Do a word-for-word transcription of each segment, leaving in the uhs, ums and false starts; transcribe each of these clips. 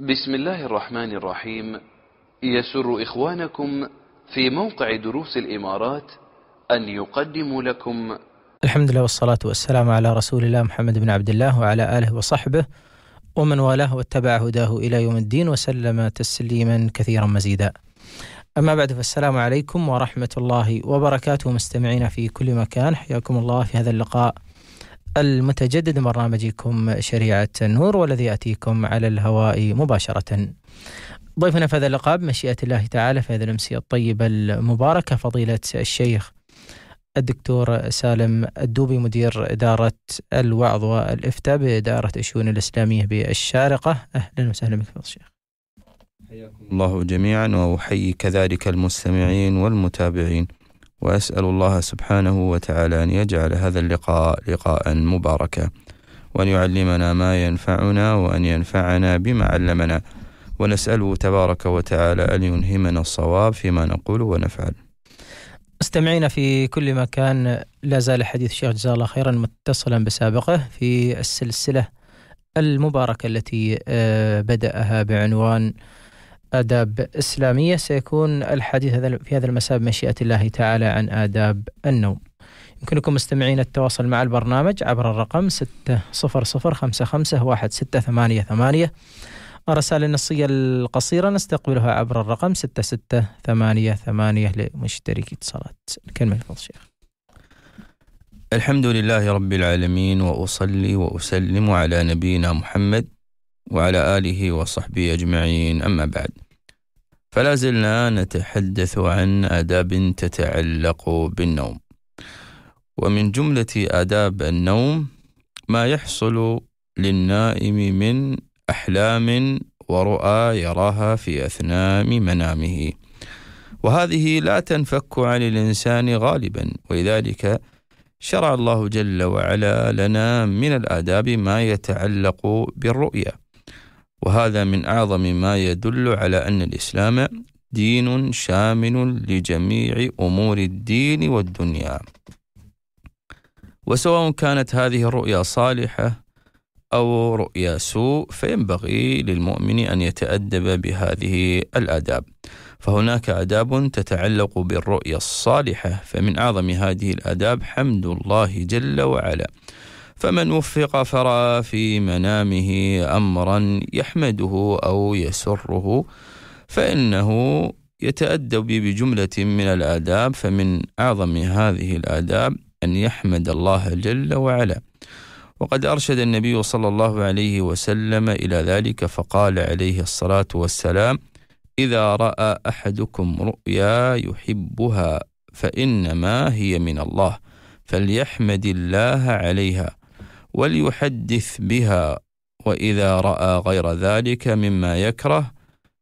بسم الله الرحمن الرحيم. يسر إخوانكم في موقع دروس الإمارات أن يقدموا لكم الحمد لله والصلاة والسلام على رسول الله محمد بن عبد الله وعلى آله وصحبه ومن والاه واتبع هداه إلى يوم الدين وسلم تسليما كثيرا مزيدا. أما بعد، فالسلام عليكم ورحمة الله وبركاته مستمعين في كل مكان، حياكم الله في هذا اللقاء المتجدد من برنامجكم شريعة النور، والذي يأتيكم على الهواء مباشرة. ضيفنا في هذا اللقاء بمشيئة الله تعالى في هذه الأمسية الطيبة المباركة فضيلة الشيخ الدكتور سالم الدوبي، مدير إدارة الوعظ والإفتاء بإدارة الشؤون الإسلامية بالشارقة. أهلا وسهلا بك فضيلة الشيخ. حياكم الله جميعا، وأحيي كذلك المستمعين والمتابعين، وأسأل الله سبحانه وتعالى أن يجعل هذا اللقاء لقاء مباركا، وأن يعلمنا ما ينفعنا، وأن ينفعنا بما علمنا، ونسأله تبارك وتعالى أن يلهمنا الصواب فيما نقول ونفعل. مستمعين في كل مكان، لا زال حديث الشيخ جزاه الله خيرا متصلا بسابقه في السلسلة المباركة التي بدأها بعنوان آداب إسلامية. سيكون الحديث في هذا المساء بمشيئة الله تعالى عن آداب النوم. يمكنكم مستمعين التواصل مع البرنامج عبر الرقم ستة صفر صفر خمسة خمسة واحد ستة ثمانية ثمانية. الرسائل النصية القصيرة نستقبلها عبر الرقم ستة ستة ثمانية ثمانية لمشتركي اتصالات. نكمل فضل الشيخ. الحمد لله رب العالمين، وأصلي وأسلم على نبينا محمد وعلى آله وصحبه أجمعين، أما بعد، فلا زلنا نتحدث عن آداب تتعلق بالنوم. ومن جملة آداب النوم ما يحصل للنائم من أحلام ورؤى يراها في أثناء منامه، وهذه لا تنفك عن الإنسان غالبا، ولذلك شرع الله جل وعلا لنا من الآداب ما يتعلق بالرؤيا، وهذا من أعظم ما يدل على أن الإسلام دين شامل لجميع أمور الدين والدنيا. وسواء كانت هذه الرؤيا صالحة أو رؤيا سوء، فينبغي للمؤمن أن يتأدب بهذه الآداب. فهناك آداب تتعلق بالرؤيا الصالحة، فمن أعظم هذه الآداب حمد الله جل وعلا. فمن وفق فرأى في منامه أمرا يحمده أو يسره، فإنه يتأدب بجملة من الآداب. فمن أعظم هذه الآداب أن يحمد الله جل وعلا، وقد أرشد النبي صلى الله عليه وسلم إلى ذلك، فقال عليه الصلاة والسلام: إذا رأى أحدكم رؤيا يحبها فإنما هي من الله، فليحمد الله عليها وليحدث بها، وإذا رأى غير ذلك مما يكره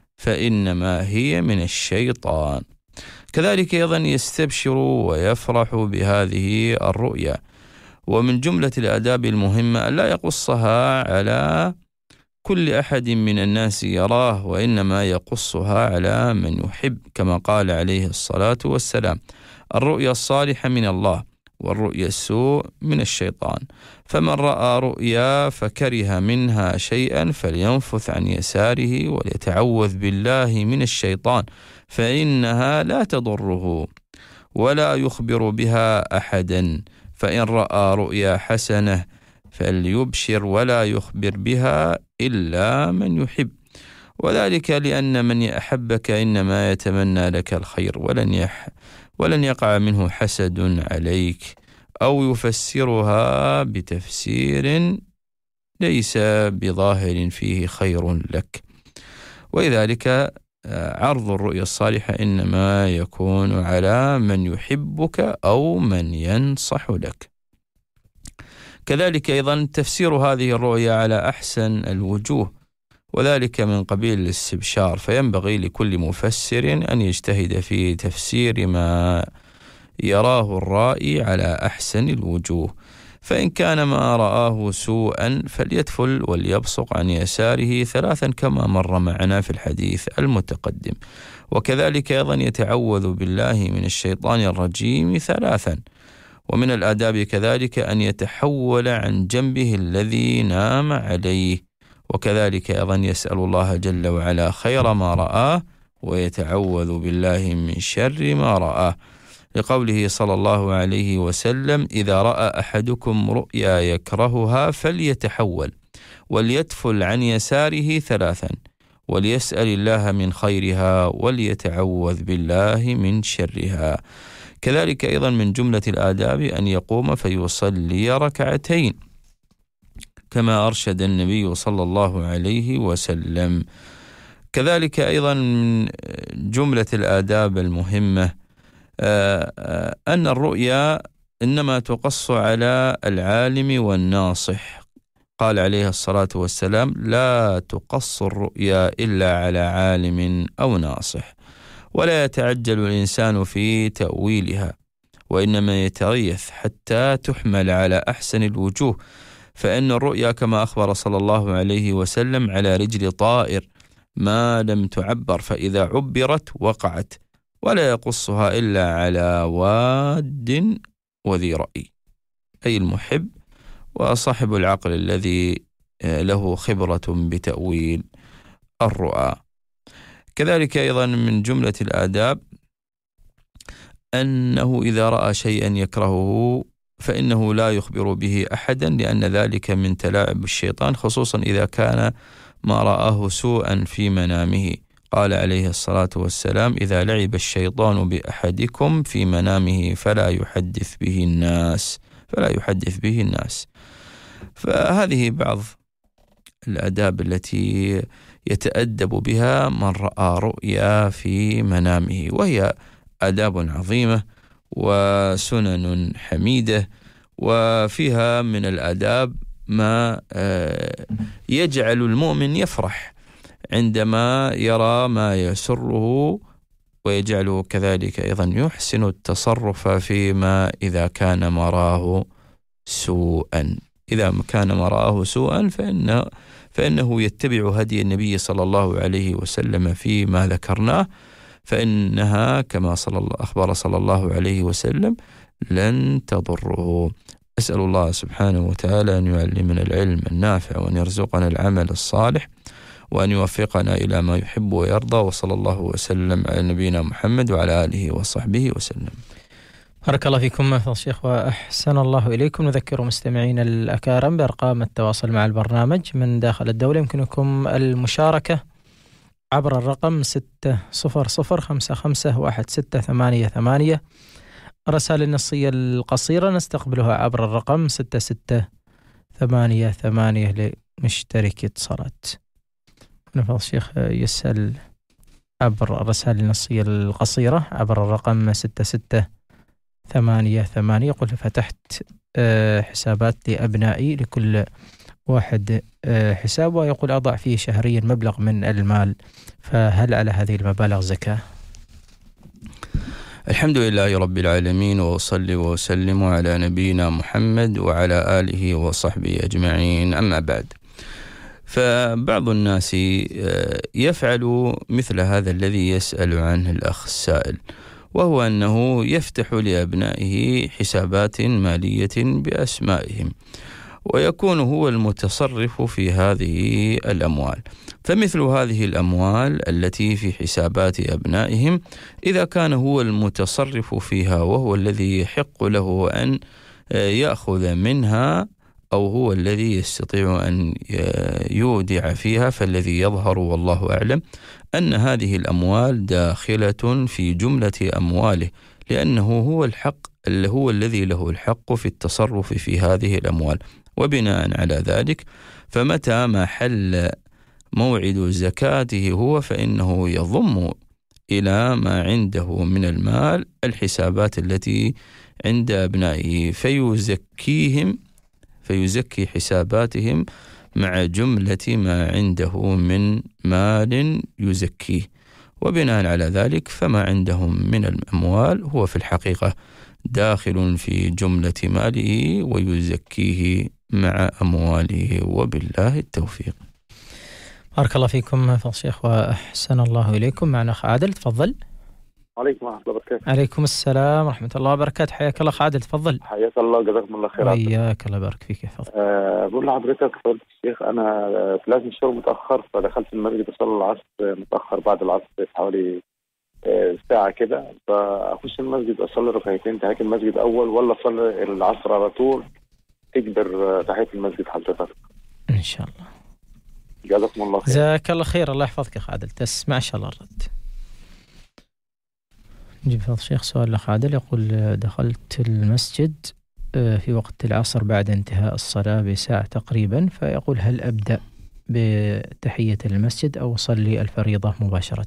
فإنما هي من الشيطان. كذلك أيضا يستبشر ويفرح بهذه الرؤيا. ومن جملة الآداب المهمة أن لا يقصها على كل أحد من الناس يراه، وإنما يقصها على من يحب، كما قال عليه الصلاة والسلام: الرؤيا الصالحة من الله، والرؤيا السوء من الشيطان. فمن رأى رؤيا فكره منها شيئا فلينفث عن يساره وليتعوذ بالله من الشيطان، فإنها لا تضره ولا يخبر بها أحدا. فإن رأى رؤيا حسنة فليبشر ولا يخبر بها إلا من يحب، وذلك لأن من يحبك إنما يتمنى لك الخير، ولن يح ولن يقع منه حسد عليك أو يفسرها بتفسير ليس بظاهر فيه خير لك. ولذلك عرض الرؤيا الصالحة إنما يكون على من يحبك أو من ينصح لك. كذلك أيضا تفسير هذه الرؤيا على أحسن الوجوه، وذلك من قبيل الاستبشار، فينبغي لكل مفسر أن يجتهد في تفسير ما يراه الرائي على أحسن الوجوه. فإن كان ما رآه سوءا فليتفل وليبصق عن يساره ثلاثا كما مر معنا في الحديث المتقدم. وكذلك أيضا يتعوذ بالله من الشيطان الرجيم ثلاثا. ومن الآداب كذلك أن يتحول عن جنبه الذي نام عليه، وكذلك أيضا يسأل الله جل وعلا خير ما رآه ويتعوذ بالله من شر ما رآه، لقوله صلى الله عليه وسلم: إذا رأى أحدكم رؤيا يكرهها فليتحول وليتفل عن يساره ثلاثا وليسأل الله من خيرها وليتعوذ بالله من شرها. كذلك أيضا من جملة الآداب أن يقوم فيصلي ركعتين كما أرشد النبي صلى الله عليه وسلم. كذلك أيضا من جملة الآداب المهمة أن الرؤيا إنما تقص على العالم والناصح. قال عليه الصلاة والسلام: لا تقص الرؤيا إلا على عالم أو ناصح، ولا يتعجل الإنسان في تأويلها، وإنما يتريث حتى تحمل على أحسن الوجوه، فإن الرؤيا كما أخبر صلى الله عليه وسلم على رجل طائر ما لم تعبر، فإذا عبرت وقعت، ولا يقصها إلا على واد وذي رأي، أي المحب وصاحب العقل الذي له خبرة بتأويل الرؤى. كذلك أيضا من جملة الآداب أنه إذا رأى شيئا يكرهه فإنه لا يخبر به أحدا، لأن ذلك من تلاعب الشيطان، خصوصا إذا كان ما رآه سوءا في منامه. قال عليه الصلاة والسلام: إذا لعب الشيطان بأحدكم في منامه فلا يحدث به الناس فلا يحدث به الناس. فهذه بعض الآداب التي يتأدب بها من رأى رؤيا في منامه، وهي آداب عظيمة وسنن حميدة، وفيها من الآداب ما يجعل المؤمن يفرح عندما يرى ما يسره، ويجعله كذلك أيضا يحسن التصرف فيما إذا كان مراه سوءا. إذا كان مراه سوءا فإن فإنه يتبع هدي النبي صلى الله عليه وسلم فيما ذكرناه، فإنها كما صلى الله أخبر صلى الله عليه وسلم لن تضره. أسأل الله سبحانه وتعالى أن يعلمنا العلم النافع، وأن يرزقنا العمل الصالح، وأن يوفقنا إلى ما يحب ويرضى، وصلى الله وسلم على نبينا محمد وعلى آله وصحبه وسلم. بارك الله فيكم فضل الشيخ وأحسن الله إليكم. نذكر مستمعين الأكارم بأرقام التواصل مع البرنامج من داخل الدولة. يمكنكم المشاركة عبر الرقم ستة صفر صفر خمسة خمسة واحد ستة ثمانية ثمانية. الرسائل النصية القصيرة نستقبلها عبر الرقم ستة ستة ثمانية ثمانية لمشترك اتصالات. فضل الشيخ يسأل عبر الرسائل النصية القصيرة عبر الرقم ستة ستة ثمانية ثمانية. يقول: فتحت حسابات لأبنائي، لكل واحد حساب، ويقول أضع فيه شهريا مبلغ من المال، فهل على هذه المبالغ زكاة؟ الحمد لله رب العالمين، وأصلي وأسلم على نبينا محمد وعلى آله وصحبه أجمعين. أما بعد، فبعض الناس يفعل مثل هذا الذي يسأل عنه الأخ السائل، وهو أنه يفتح لأبنائه حسابات مالية بأسمائهم، ويكون هو المتصرف في هذه الأموال. فمثل هذه الأموال التي في حسابات أبنائهم، إذا كان هو المتصرف فيها وهو الذي يحق له أن يأخذ منها، أو هو الذي يستطيع أن يودع فيها، فالذي يظهر والله أعلم أن هذه الأموال داخلة في جملة أمواله، لأنه هو الحق هو الذي له الحق في التصرف في هذه الأموال. وبناء على ذلك، فمتى ما حل موعد زكاته هو، فإنه يضم إلى ما عنده من المال الحسابات التي عند أبنائه، فيزكيهم فيزكي حساباتهم مع جملة ما عنده من مال يزكيه. وبناء على ذلك، فما عندهم من الأموال هو في الحقيقة داخل في جملة ماله، ويزكيه مع أمواله، وبالله التوفيق. بارك الله فيكم فضل الشيخ وأحسن الله إليكم. معنا أخ عادل، تفضل. وعليكم ورحمة الله وبركاته. عليكم السلام ورحمة الله وبركاته. حياك الله عادل، تفضل. حياك الله، جزاكم الله خير. وياك، الله يبارك فيك. تفضل. أه بقول لحضرتك فضيلة الشيخ، أنا طلعت من الشغل متأخر، فدخلت المسجد أصلي العصر متأخر بعد العصر بحوالي أه ساعة كده، فأخش المسجد أصلي ركعتين تحية المسجد أول، ولا أصلي العصر على طول تكبر تحية المسجد حضرتك؟ إن شاء الله. جزاكم الله خير. جزاك الله خير، الله يحفظك يا عادل. تسمع إن شاء الله الرد. نجيب فضل الشيخ سؤال الأخ عادل، يقول دخلت المسجد في وقت العصر بعد انتهاء الصلاة بساعة تقريبا، فيقول هل أبدأ بتحية المسجد أو أصلي الفريضة مباشرة؟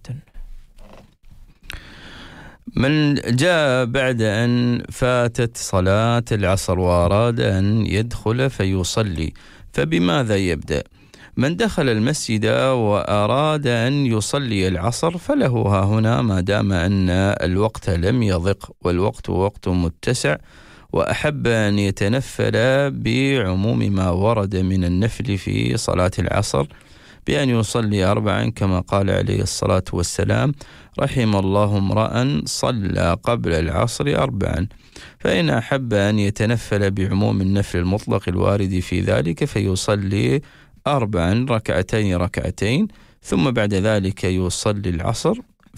من جاء بعد أن فاتت صلاة العصر وأراد أن يدخل فيصلي، فبماذا يبدأ؟ من دخل المسجد وأراد أن يصلي العصر فله ها هنا، ما دام أن الوقت لم يضق والوقت وقت متسع، وأحب أن يتنفل بعموم ما ورد من النفل في صلاة العصر بأن يصلي أربعا كما قال عليه الصلاة والسلام: رحم الله امرأ صلى قبل العصر أربعا. فإن أحب أن يتنفل بعموم النفل المطلق الوارد في ذلك فيصلي أربعا ركعتين ركعتين، ثم بعد ذلك يصلي العصر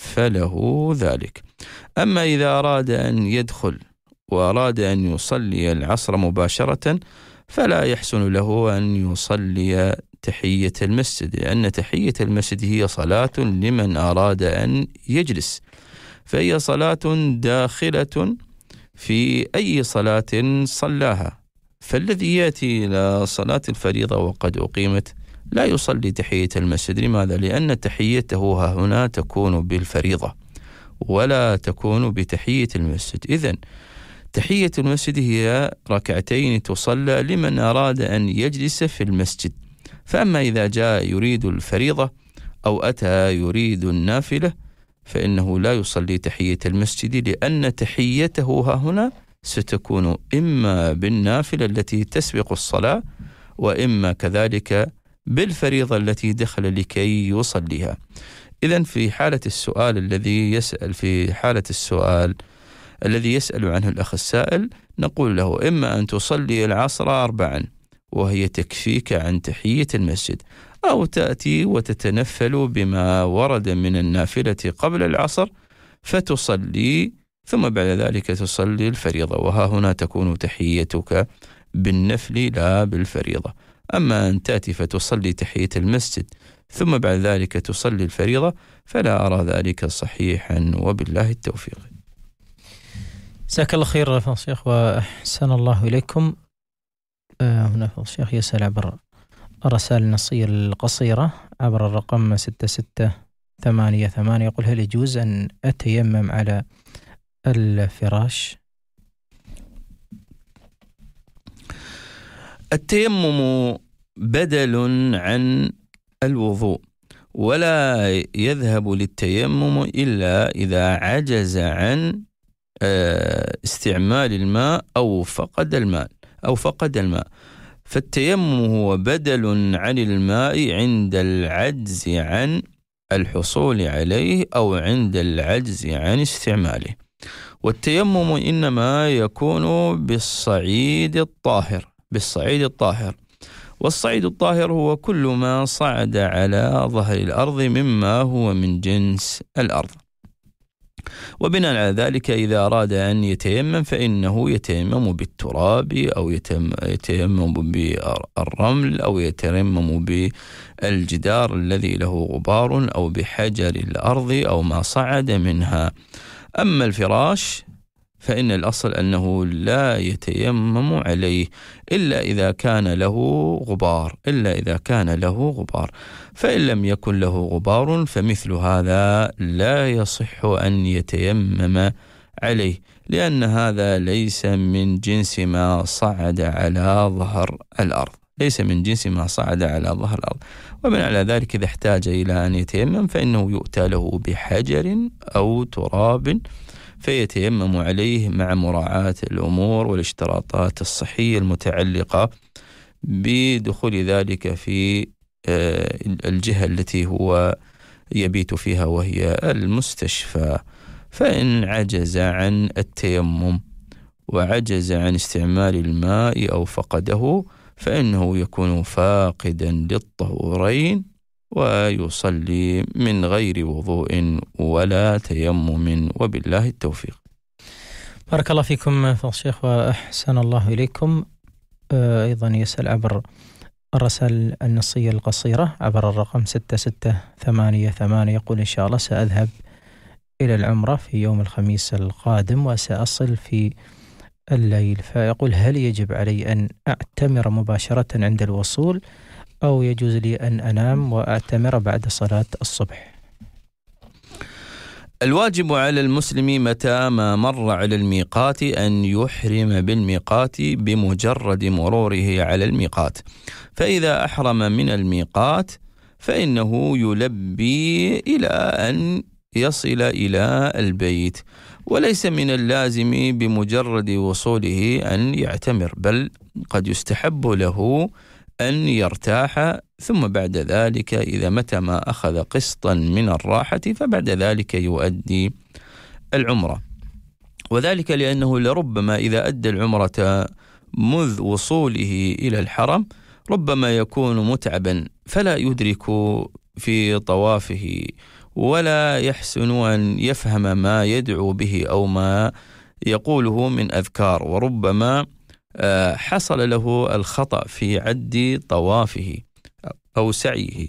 فله ذلك. أما إذا أراد أن يدخل وأراد أن يصلي العصر مباشرة فلا يحسن له أن يصلي تحية المسجد، لأن تحية المسجد هي صلاة لمن أراد أن يجلس، فهي صلاة داخلة في أي صلاة صلاها. فالذي يأتي إلى صلاة الفريضة وقد أقيمت لا يصلي تحية المسجد. لماذا؟ لأن تحيته ها هنا تكون بالفريضة ولا تكون بتحية المسجد. إذن تحية المسجد هي ركعتين تصلى لمن أراد أن يجلس في المسجد. فأما إذا جاء يريد الفريضة أو أتى يريد النافلة فإنه لا يصلي تحية المسجد، لأن تحيته ها هنا ستكون إما بالنافلة التي تسبق الصلاة، وإما كذلك بالفريضة التي دخل لكي يصليها. إذن في حالة السؤال الذي يسأل في حالة السؤال الذي يسأل عنه الأخ السائل، نقول له إما أن تصلي العصر أربعا وهي تكفيك عن تحية المسجد، أو تأتي وتتنفل بما ورد من النافلة قبل العصر فتصلي، ثم بعد ذلك تصلي الفريضة، وها هنا تكون تحيتك بالنفل لا بالفريضة. أما أن تأتي فتصلي تحية المسجد ثم بعد ذلك تصلي الفريضة فلا أرى ذلك صحيحا، وبالله التوفيق. جزاك الله خير فضل الشيخ وأحسن الله إليكم. آه هنا فضل الشيخ يسأل عبر الرسائل النصية القصيرة عبر الرقم ستة ستة ثمانية ثمانية، يقول هل يجوز أن أتيمم على الفراش؟ التيمم بدل عن الوضوء، ولا يذهب للتيمم إلا إذا عجز عن استعمال الماء أو فقد الماء أو فقد الماء فالتيمم هو بدل عن الماء عند العجز عن الحصول عليه أو عند العجز عن استعماله. والتيمم إنما يكون بالصعيد الطاهر بالصعيد الطاهر والصعيد الطاهر هو كل ما صعد على ظهر الأرض مما هو من جنس الأرض. وبناء على ذلك إذا أراد أن يتيمم فإنه يتيمم بالتراب أو يتيمم بالرمل أو يتيمم بالجدار الذي له غبار أو بحجر الأرض أو ما صعد منها. أما الفراش فإن الأصل أنه لا يتيمم عليه إلا إذا كان له غبار إلا إذا كان له غبار فإن لم يكن له غبار فمثل هذا لا يصح أن يتيمم عليه، لأن هذا ليس من جنس ما صعد على ظهر الأرض ليس من جنس ما صعد على ظهر الأرض. ومن على ذلك إذا احتاج إلى أن يتيمم فإنه يؤتى له بحجر أو تراب فيتيمم عليه مع مراعاة الأمور والاشتراطات الصحية المتعلقة بدخول ذلك في الجهة التي هو يبيت فيها وهي المستشفى. فإن عجز عن التيمم وعجز عن استعمال الماء أو فقده فإنه يكون فاقدا للطهورين ويصلي من غير وضوء ولا تيمم، وبالله التوفيق. بارك الله فيكم فضل الشيخ وأحسن الله إليكم. أيضا يسأل عبر الرسائل النصية القصيرة عبر الرقم ستة ستة ثمانية ثمانية، يقول إن شاء الله سأذهب إلى العمرة في يوم الخميس القادم وسأصل في الليل، فيقول هل يجب علي أن أعتمر مباشرة عند الوصول أو يجوز لي أن أنام وأعتمر بعد صلاة الصبح؟ الواجب على المسلم متى ما مر على الميقات أن يحرم بالميقات بمجرد مروره على الميقات، فإذا أحرم من الميقات فإنه يلبي إلى أن يصل إلى البيت، وليس من اللازم بمجرد وصوله أن يعتمر، بل قد يستحب له أن يرتاح ثم بعد ذلك إذا متى ما أخذ قسطا من الراحة فبعد ذلك يؤدي العمرة. وذلك لأنه لربما إذا أدى العمرة منذ وصوله إلى الحرم ربما يكون متعبا فلا يدرك في طوافه ولا يحسن أن يفهم ما يدعو به أو ما يقوله من أذكار، وربما حصل له الخطأ في عد طوافه أو سعيه،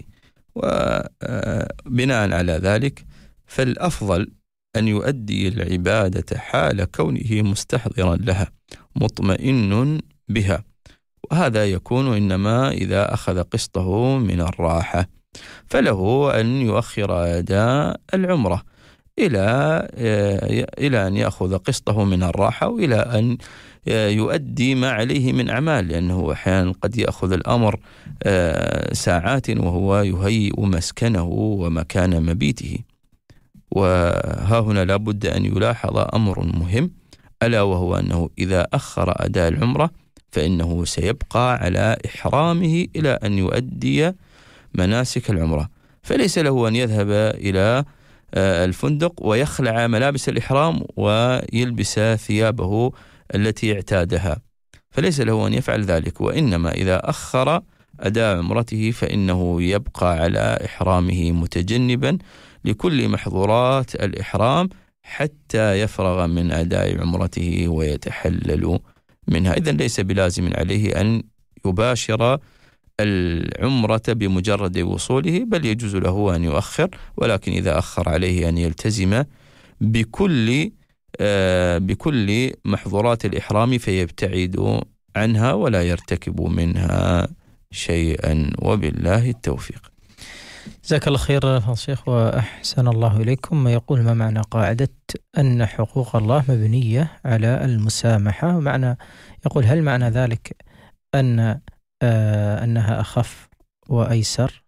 وبناء على ذلك فالأفضل أن يؤدي العبادة حال كونه مستحضرا لها مطمئن بها، وهذا يكون إنما إذا أخذ قسطه من الراحة، فله أن يؤخر أداء العمرة إلى إلى أن يأخذ قسطه من الراحة وإلى أن يؤدي ما عليه من أعمال، لأنه أحيانا قد يأخذ الأمر ساعات وهو يهيئ مسكنه ومكان مبيته. وها هنا لابد أن يلاحظ أمر مهم، ألا وهو أنه إذا أخر أداء العمرة فإنه سيبقى على إحرامه إلى أن يؤدي مناسك العمرة، فليس له أن يذهب إلى الفندق ويخلع ملابس الإحرام ويلبس ثيابه التي اعتادها، فليس له أن يفعل ذلك، وإنما إذا أخر أداء عمرته فإنه يبقى على إحرامه متجنبا لكل محظورات الإحرام حتى يفرغ من أداء عمرته ويتحلل منها. إذن ليس بلازم عليه أن يباشر العمرة بمجرد وصوله، بل يجوز له أن يؤخر، ولكن إذا أخر عليه أن يلتزم بكل آه بكل محظورات الإحرام فيبتعد عنها ولا يرتكب منها شيئا، وبالله التوفيق. جزاك الله خير فضل الشيخ وأحسن الله إليكم. يقول ما معنى قاعدة أن حقوق الله مبنية على المسامحة؟ معنى يقول هل معنى ذلك أن آه أنها أخف وأيسر؟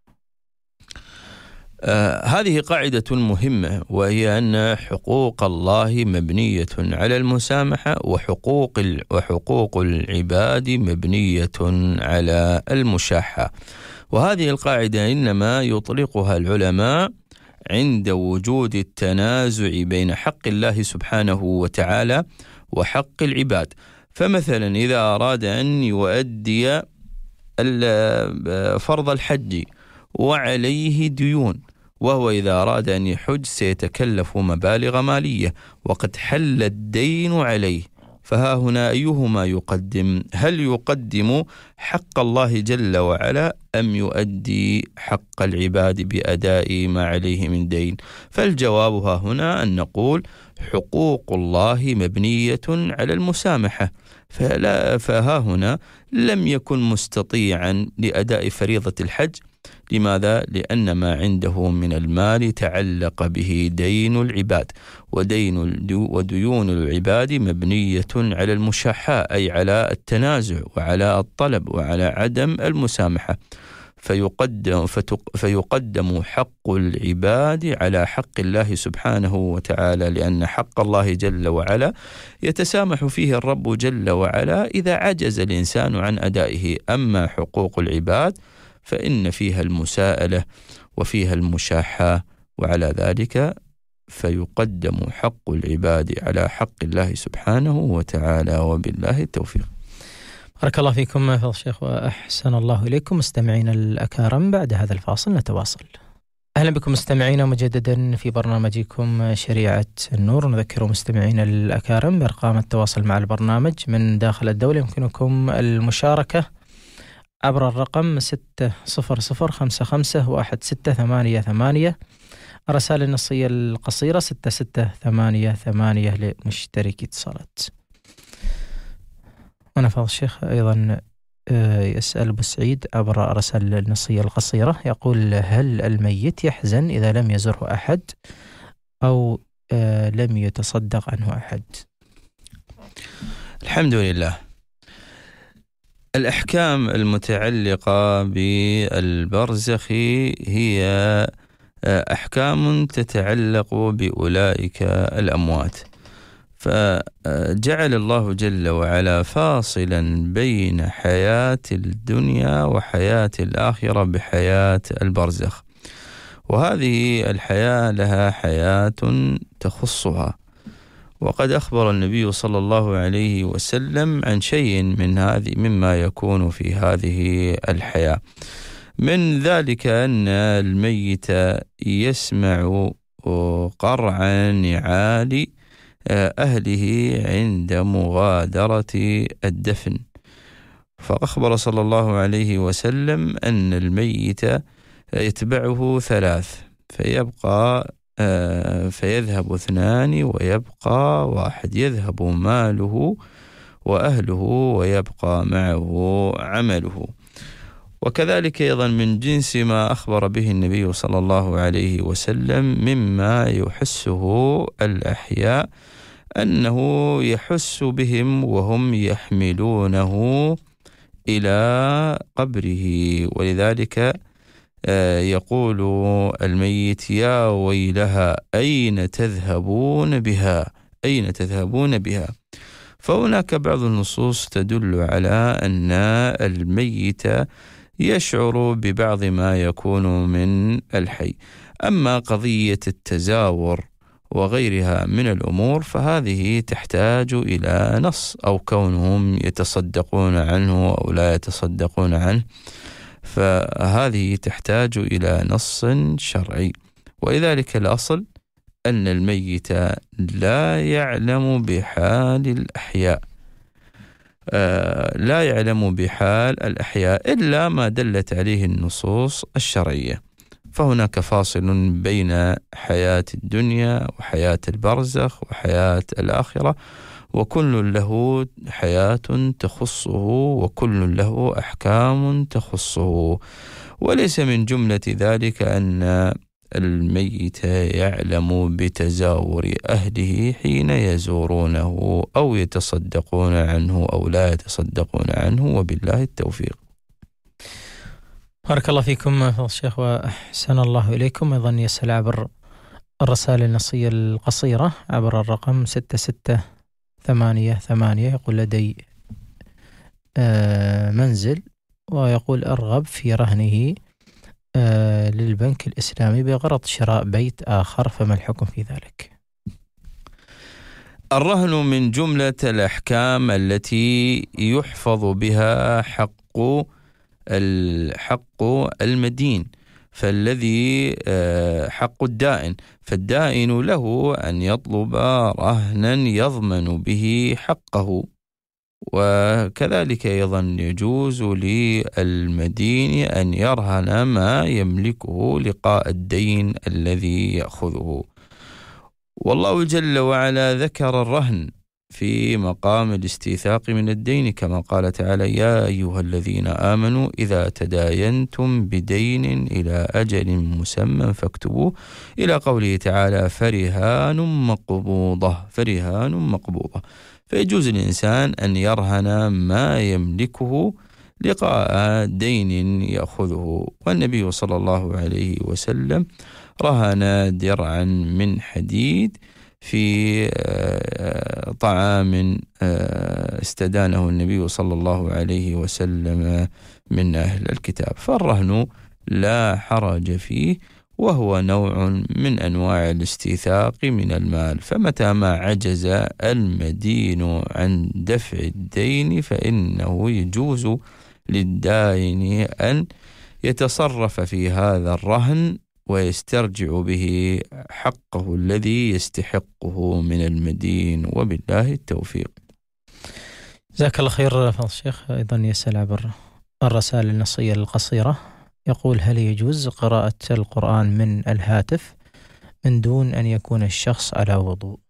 آه هذه قاعدة مهمة، وهي أن حقوق الله مبنية على المسامحة، وحقوق وحقوق العباد مبنية على المشاحة. وهذه القاعدة إنما يطلقها العلماء عند وجود التنازع بين حق الله سبحانه وتعالى وحق العباد. فمثلا إذا أراد أن يؤدي فرض الحج وعليه ديون، وهو إذا أراد أن يحج سيتكلف مبالغ مالية وقد حل الدين عليه، فها هنا أيهما يقدم؟ هل يقدم حق الله جل وعلا أم يؤدي حق العباد بأداء ما عليه من دين؟ فالجواب ها هنا أن نقول حقوق الله مبنية على المسامحة، فلا فها هنا لم يكن مستطيعا لأداء فريضة الحج. لماذا؟ لأن ما عنده من المال تعلق به دين العباد، ودين وديون العباد مبنية على المشاحة، أي على التنازع وعلى الطلب وعلى عدم المسامحة، فيقدم, فيقدم حق العباد على حق الله سبحانه وتعالى، لأن حق الله جل وعلا يتسامح فيه الرب جل وعلا إذا عجز الإنسان عن أدائه. أما حقوق العباد فإن فيها المساءلة وفيها المشاحة، وعلى ذلك فيقدم حق العباد على حق الله سبحانه وتعالى، وبالله التوفيق. بارك الله فيكم فضل الشيخ وأحسن الله إليكم. مستمعين الأكارم، بعد هذا الفاصل نتواصل. أهلا بكم مستمعينا مجددا في برنامجكم شريعة النور. نذكر مستمعين الأكارم بأرقام التواصل مع البرنامج من داخل الدولة. يمكنكم المشاركة عبر الرقم ستة صفر صفر خمسة خمسة واحد ستة ثمانية ثمانية، الرسائل النصية القصيرة ستة ستة ثمانية ثمانية لمشتركي اتصالات. هنا فضل الشيخ أيضا يسأل أبو سعيد عبر الرسائل النصية القصيرة، يقول: هل الميت يحزن إذا لم يزره أحد أو لم يتصدق عنه أحد؟ الحمد لله. الأحكام المتعلقة بالبرزخ هي أحكام تتعلق بأولئك الأموات، فجعل الله جل وعلا فاصلا بين حياة الدنيا وحياة الآخرة بحياة البرزخ، وهذه الحياة لها حياة تخصها. وقد أخبر النبي صلى الله عليه وسلم عن شيء من هذه مما يكون في هذه الحياة، من ذلك أن الميت يسمع قرع نعال أهله عند مغادرة الدفن، فأخبر صلى الله عليه وسلم أن الميت يتبعه ثلاث، فيبقى فيذهب اثنان ويبقى واحد، يذهب ماله وأهله ويبقى معه عمله. وكذلك أيضا من جنس ما أخبر به النبي صلى الله عليه وسلم مما يحسه الأحياء، أنه يحس بهم وهم يحملونه إلى قبره، ولذلك يقول الميت: يا ويلها أين تذهبون بها أين تذهبون بها. فهناك بعض النصوص تدل على أن الميت يشعر ببعض ما يكون من الحي. أما قضية التزاور وغيرها من الأمور فهذه تحتاج إلى نص، أو كونهم يتصدقون عنه أو لا يتصدقون عنه، فهذه تحتاج إلى نص شرعي. ولذلك الأصل أن الميت لا يعلم بحال الأحياء آه لا يعلم بحال الأحياء إلا ما دلت عليه النصوص الشرعية. فهناك فاصل بين حياة الدنيا وحياة البرزخ وحياة الآخرة، وكل له حياة تخصه وكل له أحكام تخصه، وليس من جملة ذلك أن الميت يعلم بتزاور أهله حين يزورونه أو يتصدقون عنه أو لا يتصدقون عنه، وبالله التوفيق. بارك الله فيكم فضل الشيخ وأحسن الله إليكم. أيضا يسأل عبر الرسائل النصية القصيرة عبر الرقم ستة ستة ثمانية ثمانية، يقول: لدي منزل ويقول أرغب في رهنه للبنك الإسلامي بغرض شراء بيت آخر، فما الحكم في ذلك؟ الرهن من جملة الأحكام التي يحفظ بها حق الحق المدين، فالذي حق الدائن، فالدائن له أن يطلب رهنا يضمن به حقه. وكذلك أيضا يجوز للمدين أن يرهن ما يملكه لقاء الدين الذي يأخذه. والله جل وعلا ذكر الرهن في مقام الاستيثاق من الدين، كما قال تعالى: يا أيها الذين آمنوا إذا تداينتم بدين إلى أجل مسمى فاكتبوه، إلى قوله تعالى: فرهان مقبوضة فرهان مقبوضة. فيجوز الإنسان أن يرهن ما يملكه لقاء دين يأخذه. والنبي صلى الله عليه وسلم رهن درعا من حديد في طعام استدانه النبي صلى الله عليه وسلم من أهل الكتاب، فالرهن لا حرج فيه، وهو نوع من أنواع الاستيثاق من المال. فمتى ما عجز المدين عن دفع الدين فإنه يجوز للدائن أن يتصرف في هذا الرهن ويسترجع به حقه الذي يستحقه من المدين، وبالله التوفيق. جزاك الله خير فضل الشيخ. أيضا يسأل عبر الرسائل النصية القصيرة، يقول: هل يجوز قراءة القرآن من الهاتف من دون أن يكون الشخص على وضوء؟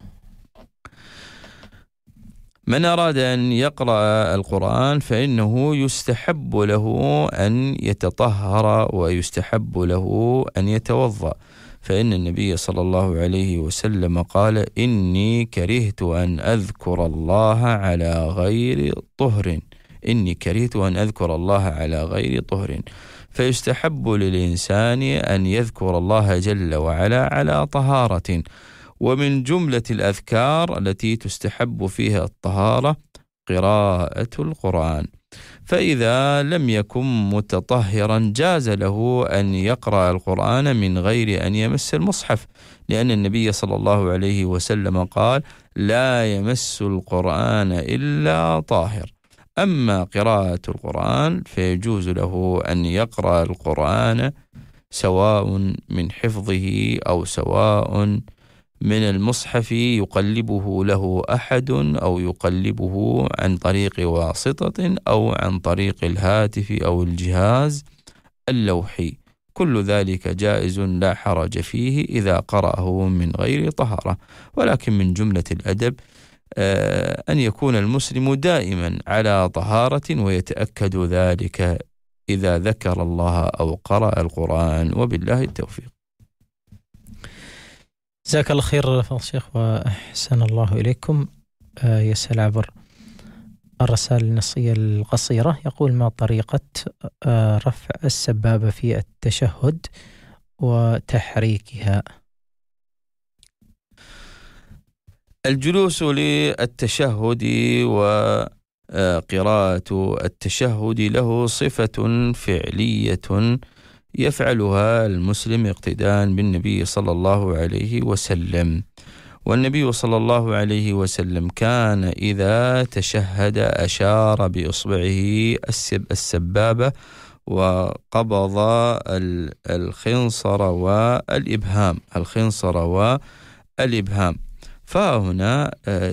من أراد أن يقرأ القرآن فإنه يستحب له أن يتطهر ويستحب له أن يتوضأ، فإن النبي صلى الله عليه وسلم قال: إني كرهت أن أذكر الله على غير طهر إني كرهت أن أذكر الله على غير طهر فيستحب للإنسان أن يذكر الله جل وعلا على طهارة. ومن جملة الأذكار التي تستحب فيها الطهارة قراءة القرآن، فإذا لم يكن متطهرا جاز له أن يقرأ القرآن من غير أن يمس المصحف، لأن النبي صلى الله عليه وسلم قال: لا يمس القرآن إلا طاهر. أما قراءة القرآن فيجوز له أن يقرأ القرآن سواء من حفظه أو سواء من المصحف يقلبه له أحد أو يقلبه عن طريق واسطة أو عن طريق الهاتف أو الجهاز اللوحي، كل ذلك جائز لا حرج فيه إذا قرأه من غير طهارة. ولكن من جملة الأدب أن يكون المسلم دائما على طهارة ويتأكد ذلك إذا ذكر الله أو قرأ القرآن، وبالله التوفيق. جزاك الله خير فضل الشيخ وأحسن الله إليكم. آه يسأل عبر الرسائل النصية القصيرة، يقول: ما طريقة آه رفع السبابة في التشهد وتحريكها؟ الجلوس للتشهد وقراءة التشهد له صفة فعلية يفعلها المسلم اقتداء بالنبي صلى الله عليه وسلم، والنبي صلى الله عليه وسلم كان إذا تشهد أشار بإصبعه السبابة وقبض الخنصر والإبهام الخنصر والإبهام فهنا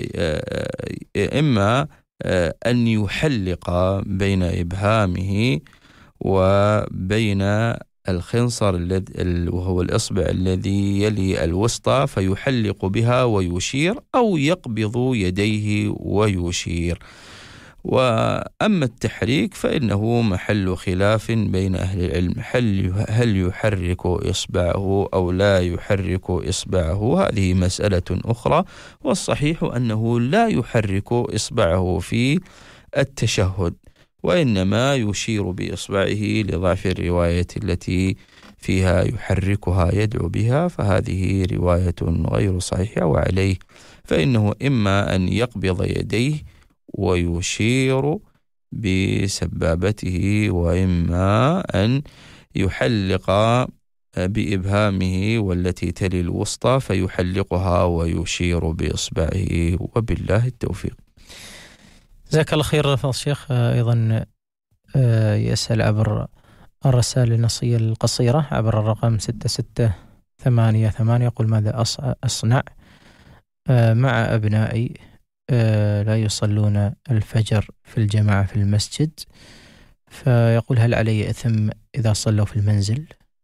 إما أن يحلق بين إبهامه وبين الخنصر الذي وهو الإصبع الذي يلي الوسطى فيحلق بها ويشير، أو يقبض يديه ويشير. وأما التحريك فإنه محل خلاف بين أهل العلم، هل يحرك إصبعه أو لا يحرك إصبعه؟ هذه مسألة أخرى، والصحيح أنه لا يحرك إصبعه في التشهد، وإنما يشير بإصبعه لضعف الرواية التي فيها يحركها يدعو بها، فهذه رواية غير صحيحة، وعليه فإنه إما أن يقبض يديه ويشير بسبابته، وإما أن يحلق بإبهامه والتي تلي الوسطى فيحلقها ويشير بإصبعه، وبالله التوفيق. جزاك الله خير فضل الشيخ. أيضا يسأل عبر الرسائل النصية القصيرة عبر الرقم ستة ستة ثمانية ثمانية، يقول: ماذا أصنع مع أبنائي لا يصلون الفجر في الجماعة في المسجد، فيقول: هل علي إثم إذا صلوا في المنزل؟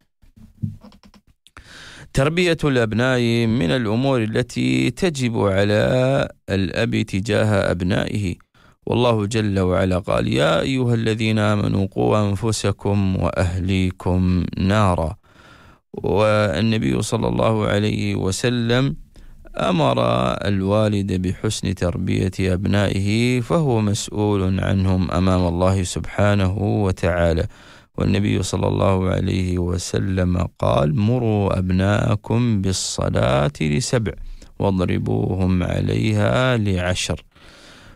تربية الأبناء من الأمور التي تجب على الأب تجاه أبنائه، والله جل وعلا قال: يا أيها الذين آمنوا قوا أنفسكم وأهليكم نارا. والنبي صلى الله عليه وسلم أمر الوالد بحسن تربية أبنائه، فهو مسؤول عنهم أمام الله سبحانه وتعالى. والنبي صلى الله عليه وسلم قال: مروا أبناءكم بالصلاة لسبع واضربوهم عليها لعشر.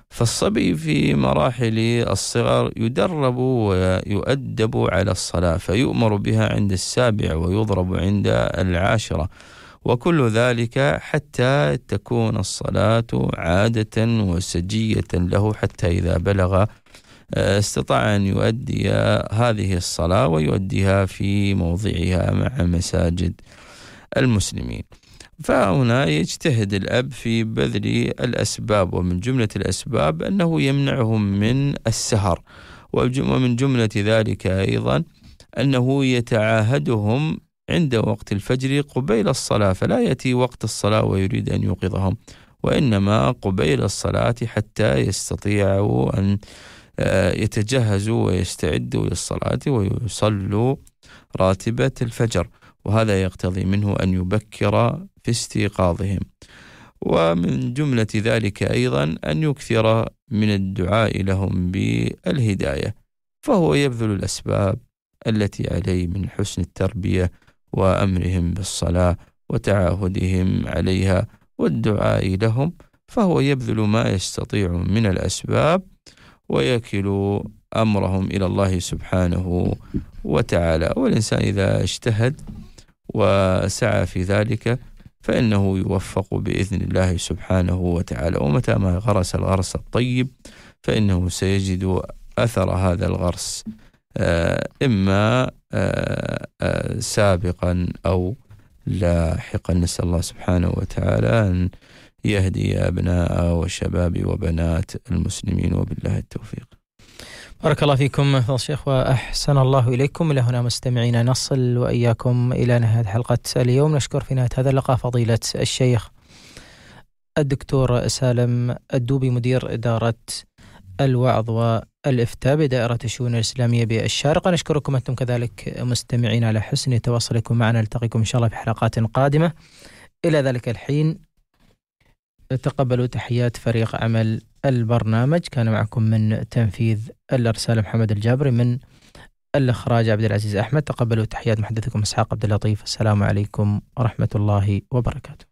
فالصبي في مراحل الصغر يدرب ويؤدب على الصلاة، فيؤمر بها عند السابع ويضرب عند العاشرة، وكل ذلك حتى تكون الصلاة عادة وسجية له، حتى إذا بلغ استطاع أن يؤدي هذه الصلاة ويؤديها في موضعها مع مساجد المسلمين. فهنا يجتهد الأب في بذل الأسباب، ومن جملة الأسباب أنه يمنعهم من السهر، ومن جملة ذلك أيضا أنه يتعاهدهم عند وقت الفجر قبيل الصلاة، فلا يأتي وقت الصلاة ويريد أن يوقظهم، وإنما قبيل الصلاة حتى يستطيعوا أن يتجهزوا ويستعدوا للصلاة ويصلوا راتبة الفجر، وهذا يقتضي منه أن يبكر في استيقاظهم. ومن جملة ذلك أيضا أن يكثر من الدعاء لهم بالهداية، فهو يبذل الأسباب التي عليه من حسن التربية وأمرهم بالصلاة وتعاهدهم عليها والدعاء لهم، فهو يبذل ما يستطيع من الأسباب ويكل أمرهم إلى الله سبحانه وتعالى. والإنسان إذا اجتهد وسعى في ذلك فإنه يوفق بإذن الله سبحانه وتعالى، ومتى ما غرس الغرس الطيب فإنه سيجد أثر هذا الغرس إما سابقا أو لاحقا. نسأل الله سبحانه وتعالى أن يهدي أبناء وشباب وبنات المسلمين، وبالله التوفيق. بارك الله فيكم فضل الشيخ وأحسن الله إليكم. إلى هنا مستمعينا نصل وإياكم إلى نهاية حلقة اليوم. نشكر في نهاية هذا اللقاء فضيلة الشيخ الدكتور سالم الدوبي، مدير إدارة الوعظ والإفتاء بدائرة الشؤون الإسلامية بالشارقة. نشكركم أنتم كذلك مستمعين على حسن تواصلكم معنا. نلتقيكم إن شاء الله في حلقات قادمة. إلى ذلك الحين تقبلوا تحيات فريق عمل البرنامج. كان معكم من تنفيذ الإرسال محمد الجابري، من الإخراج عبد العزيز أحمد. تقبلوا تحيات محدثكم إسحاق عبد اللطيف. السلام عليكم ورحمة الله وبركاته.